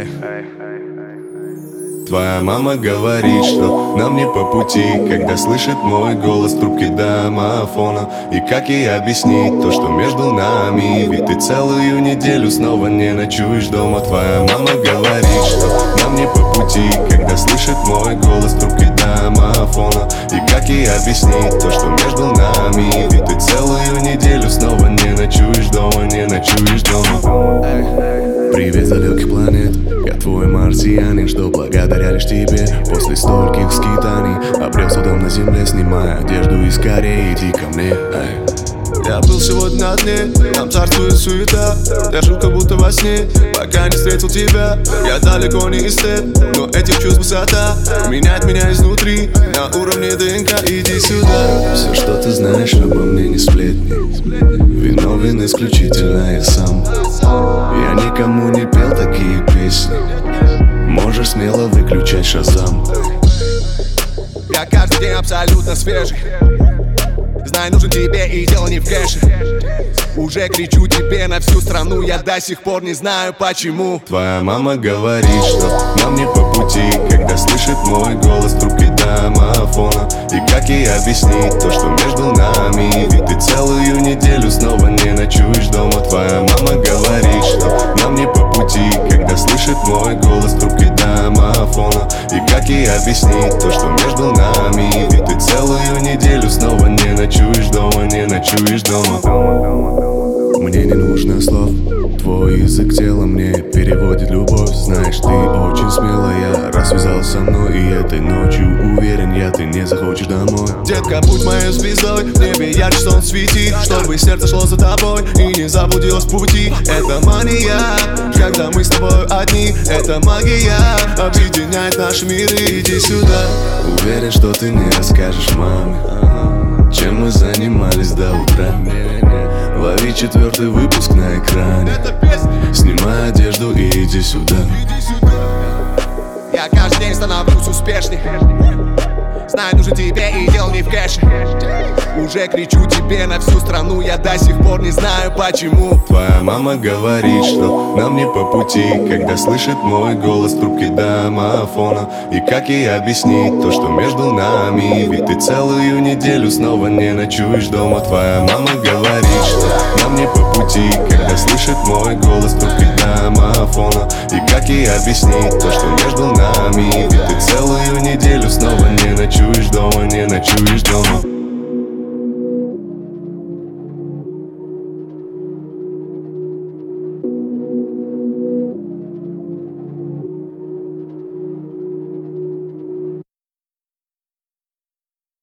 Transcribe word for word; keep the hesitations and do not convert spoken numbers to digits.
Твоя мама говорит, что нам не по пути, когда слышит мой голос в трубке домофона. И как ей объяснить то, что между нами? Ведь ты целую неделю снова не ночуешь дома. Твоя мама говорит, что нам не по пути, когда слышит мой голос в трубке домофона. И как ей объяснить то, что между нами? Ведь ты целую неделю снова не ночуешь дома, не ночуешь дома. Привет, далеких планет, я твой марсианин, что благодаря лишь тебе после стольких скитаний обрел свой дом на земле, снимая одежду и скорее иди ко мне. Эй. Я был сегодня на дне, там царствует суета. Я жил как будто во сне, пока не встретил тебя. Я далеко не эстет, но этих чувств высота меняет меня изнутри, на уровне ДНК, иди сюда. Все, что ты знаешь обо мне, не сплетни. Виновен исключительно я сам. Я никому не пел такие песни. Можешь смело выключать Шазам. Я каждый день абсолютно свежий. Знай, нужен тебе, и дело не в кэше. Уже кричу тебе на всю страну, я до сих пор не знаю почему. Твоя мама говорит, что нам не по пути, когда слышит мой голос в трубке домофона. И как ей объяснить то, что между нами? Ведь ты целую неделю снова не ночуешь дома. Твоя мама говорит, что нам не по пути, когда слышит мой голос в трубке домофона. И как ей объяснить то, что между нами? Ведь ты целую неделю снова не ночуешь дома, не ночуешь дома. Мне не нужно слов, твой язык тела мне переводит любовь. Знаешь, ты очень смелая, раз связалась со мной. И этой ночью уверен я, ты не захочешь домой. Детка, будь моей звездой, в небе ярче солнце светит, чтобы сердце шло за тобой и не заблудилось в пути. Это мания, когда мы с тобой одни. Это магия, объединяет наши миры, иди сюда. Уверен, что ты не расскажешь маме, чем мы занимались до утра. Лови четвертый выпуск на экране, снимай одежду и иди сюда. Я каждый день становлюсь успешней. Знаю, нужен тебе, и дело не в кэше. Уже кричу тебе на всю страну, я до сих пор не знаю почему. Твоя мама говорит, что нам не по пути, когда слышит мой голос в трубке домофона. И как ей объяснить то, что между нами? Ведь ты целую неделю снова не ночуешь дома. Твоя мама говорит, что нам не по пути, когда слышит мой голос в трубке домофона. И как ей объяснить то, что между нами? Ведь ты целую неделю снова не ночуешь дома, не ночуешь дома.